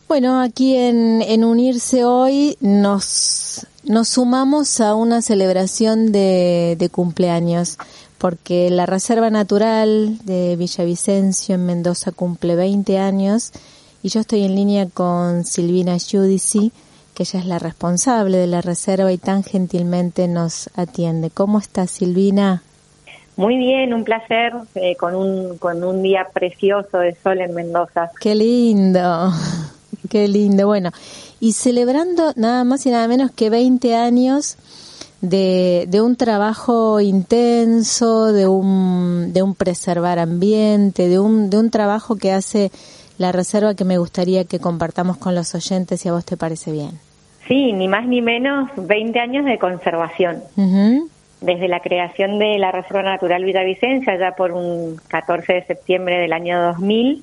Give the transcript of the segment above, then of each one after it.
Bueno, aquí en Unirse Hoy nos sumamos a una celebración de cumpleaños, porque la Reserva Natural de Villavicencio en Mendoza cumple 20 años y yo estoy en línea con Silvina Giudici, que ella es la responsable de la reserva y tan gentilmente nos atiende. ¿Cómo estás, Silvina? Muy bien, un placer, con un día precioso de sol en Mendoza. ¡Qué lindo! ¡Qué lindo! Bueno, y celebrando nada más y nada menos que 20 años de un trabajo intenso, de un preservar ambiente, de un trabajo que hace la reserva, que me gustaría que compartamos con los oyentes, si a vos te parece bien. Sí, ni más ni menos 20 años de conservación. Uh-huh. Desde la creación de la Reserva Natural Villavicencio, ya por un 14 de septiembre del año 2000,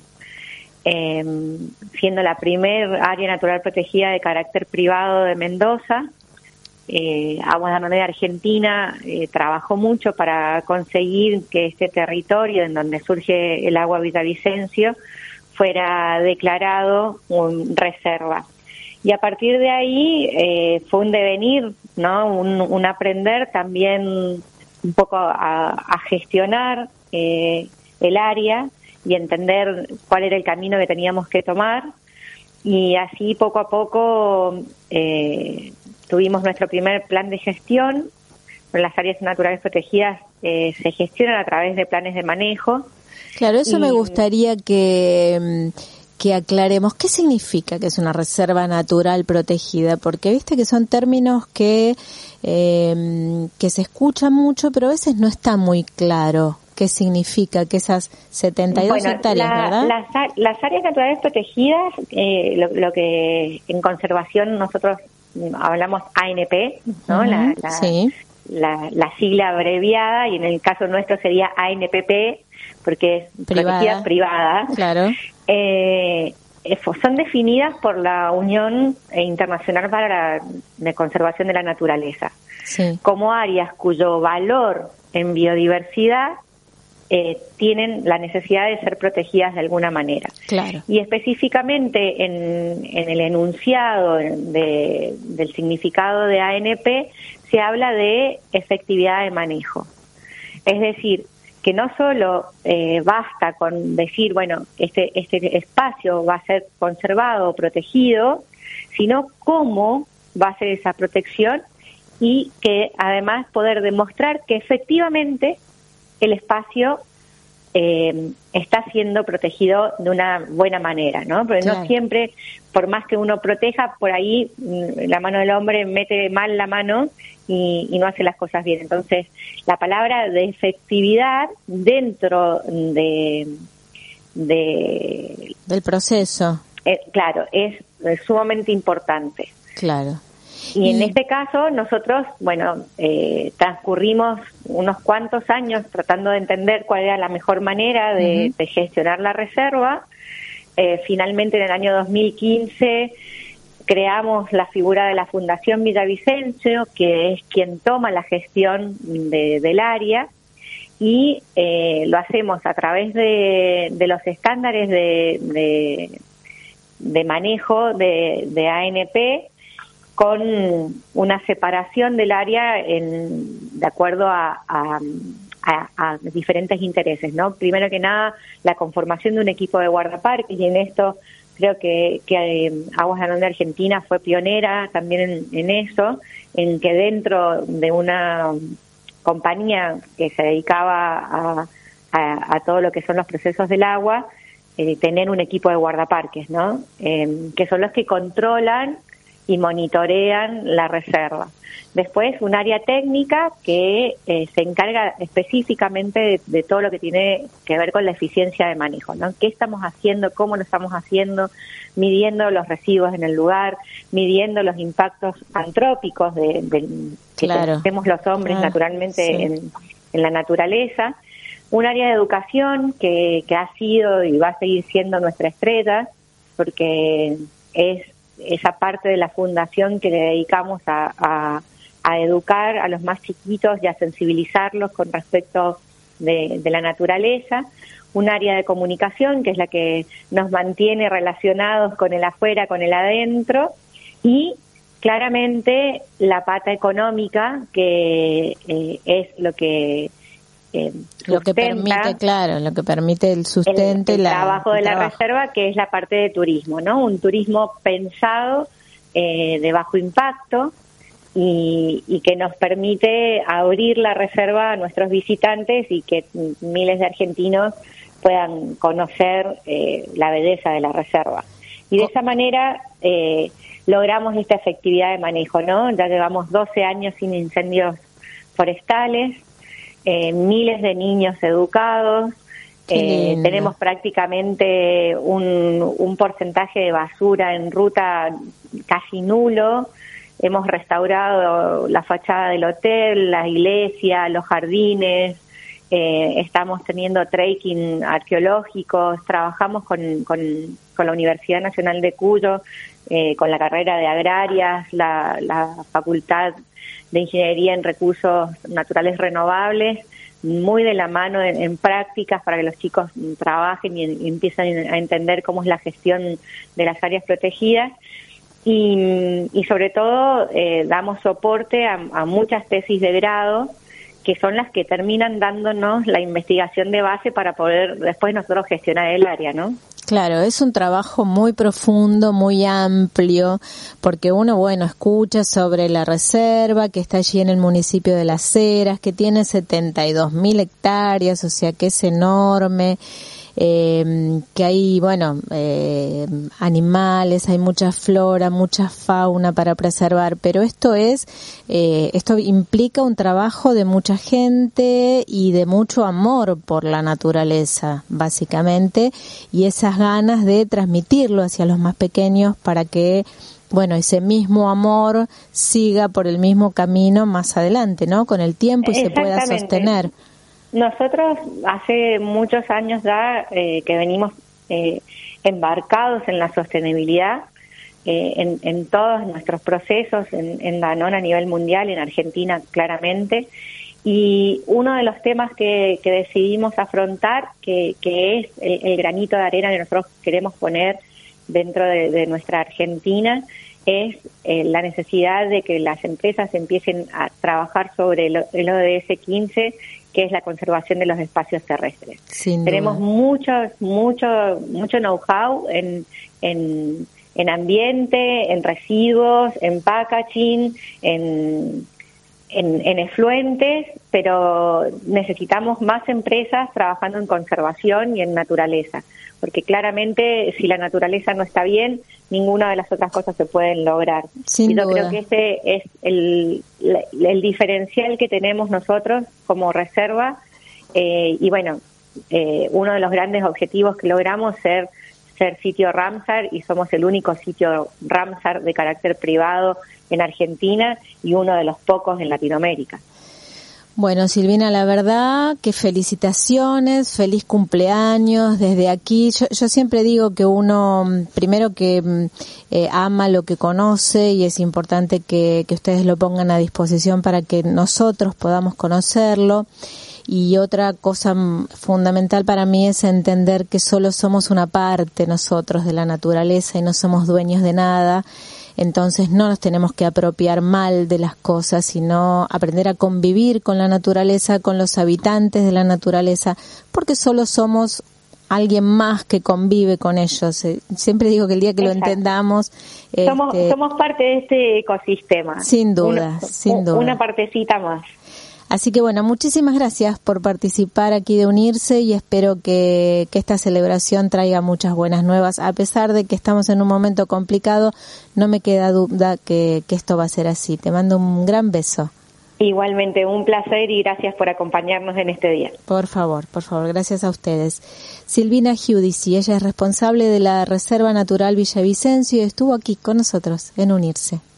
siendo la primer área natural protegida de carácter privado de Mendoza. Aguas de Andorra Argentina trabajó mucho para conseguir que este territorio en donde surge el agua Villavicencio fuera declarado reserva. Y a partir de ahí fue un devenir, ¿no? Un aprender también un poco a gestionar el área y entender cuál era el camino que teníamos que tomar. Y así poco a poco tuvimos nuestro primer plan de gestión. Las áreas naturales protegidas se gestionan a través de planes de manejo. Claro, eso me gustaría que aclaremos. ¿Qué significa que es una reserva natural protegida? Porque viste que son términos que se escuchan mucho, pero a veces no está muy claro qué significa que esas 72 hectáreas, ¿verdad? Las áreas naturales protegidas, lo que en conservación nosotros hablamos ANP, ¿no? Uh-huh, sí. La sigla abreviada, y en el caso nuestro sería ANPP, porque es protegida privada. Claro. Son definidas por la Unión Internacional para la Conservación de la Naturaleza, sí, como áreas cuyo valor en biodiversidad tienen la necesidad de ser protegidas de alguna manera. Claro. Y específicamente en el enunciado del significado de ANP se habla de efectividad de manejo. Es decir, que no solo basta con decir, bueno, este espacio va a ser conservado o protegido, sino cómo va a ser esa protección, y que además poder demostrar que efectivamente el espacio está siendo protegido de una buena manera, ¿no? Pero claro, no siempre, por más que uno proteja, por ahí la mano del hombre mete mal la mano y no hace las cosas bien. Entonces, la palabra de efectividad dentro del proceso, claro, es sumamente importante. Claro. Y en este caso nosotros, bueno, transcurrimos unos cuantos años tratando de entender cuál era la mejor manera de gestionar la reserva. Finalmente, en el año 2015 creamos la figura de la Fundación Villavicencio, que es quien toma la gestión del área, y lo hacemos a través de los estándares de manejo de ANP, con una separación del área de acuerdo a diferentes intereses, ¿no? Primero que nada, la conformación de un equipo de guardaparques, y en esto creo que Aguas de Andorra Argentina fue pionera también en eso, en que dentro de una compañía que se dedicaba a todo lo que son los procesos del agua, tener un equipo de guardaparques, ¿no? Que son los que controlan y monitorean la reserva. Después, un área técnica que se encarga específicamente de todo lo que tiene que ver con la eficiencia de manejo, ¿no? ¿Qué estamos haciendo? ¿Cómo lo estamos haciendo? Midiendo los residuos en el lugar, midiendo los impactos antrópicos que tenemos los hombres naturalmente en la naturaleza. Un área de educación que ha sido y va a seguir siendo nuestra estrella, porque es esa parte de la fundación que le dedicamos a educar a los más chiquitos y a sensibilizarlos con respecto de la naturaleza, un área de comunicación que es la que nos mantiene relacionados con el afuera, con el adentro, y claramente la pata económica, que es lo que permite el sustento el trabajo de la reserva, que es la parte de turismo, ¿no? Un turismo pensado de bajo impacto y que nos permite abrir la reserva a nuestros visitantes y que miles de argentinos puedan conocer la belleza de la reserva. Y de esa manera logramos esta efectividad de manejo, ¿no? Ya llevamos 12 años sin incendios forestales, miles de niños educados, tenemos prácticamente un porcentaje de basura en ruta casi nulo, hemos restaurado la fachada del hotel, la iglesia, los jardines, estamos teniendo trekking arqueológicos, trabajamos con la Universidad Nacional de Cuyo, con la carrera de agrarias, la Facultad de Ingeniería en Recursos Naturales Renovables, muy de la mano en prácticas para que los chicos trabajen y empiecen a entender cómo es la gestión de las áreas protegidas. Y sobre todo damos soporte a muchas tesis de grado, que son las que terminan dándonos la investigación de base para poder después nosotros gestionar el área, ¿no? Claro, es un trabajo muy profundo, muy amplio, porque uno, escucha sobre la reserva que está allí en el municipio de Las Heras, que tiene 72.000 hectáreas, o sea que es enorme, que hay, animales, hay mucha flora, mucha fauna para preservar, pero esto implica un trabajo de mucha gente y de mucho amor por la naturaleza, básicamente, y esas ganas de transmitirlo hacia los más pequeños para que ese mismo amor siga por el mismo camino más adelante, ¿no? Con el tiempo y se pueda sostener. Nosotros hace muchos años ya que venimos embarcados en la sostenibilidad en todos nuestros procesos, en Danone a nivel mundial, en Argentina claramente, y uno de los temas que decidimos afrontar, que es el granito de arena que nosotros queremos poner dentro de nuestra Argentina, es la necesidad de que las empresas empiecen a trabajar sobre el ODS 15, que es la conservación de los espacios terrestres. Tenemos mucho know-how en ambiente, en residuos, en packaging, en efluentes, pero necesitamos más empresas trabajando en conservación y en naturaleza, porque claramente si la naturaleza no está bien, ninguna de las otras cosas se pueden lograr. Sin duda. Yo creo que ese es el diferencial que tenemos nosotros como reserva, uno de los grandes objetivos que logramos ser sitio Ramsar, y somos el único sitio Ramsar de carácter privado en Argentina y uno de los pocos en Latinoamérica. Bueno, Silvina, la verdad que felicitaciones, feliz cumpleaños desde aquí. Yo siempre digo que uno, primero que ama lo que conoce, y es importante que ustedes lo pongan a disposición para que nosotros podamos conocerlo. Y otra cosa fundamental para mí es entender que solo somos una parte nosotros de la naturaleza y no somos dueños de nada. Entonces no nos tenemos que apropiar mal de las cosas, sino aprender a convivir con la naturaleza, con los habitantes de la naturaleza, porque solo somos alguien más que convive con ellos. Siempre digo que el día que Exacto. lo entendamos... Somos parte de este ecosistema. Sin duda, sin duda. Una partecita más. Así que muchísimas gracias por participar aquí de Unirse, y espero que esta celebración traiga muchas buenas nuevas. A pesar de que estamos en un momento complicado, no me queda duda que esto va a ser así. Te mando un gran beso. Igualmente, un placer y gracias por acompañarnos en este día. Por favor, gracias a ustedes. Silvina Giudici, ella es responsable de la Reserva Natural Villavicencio y estuvo aquí con nosotros en Unirse.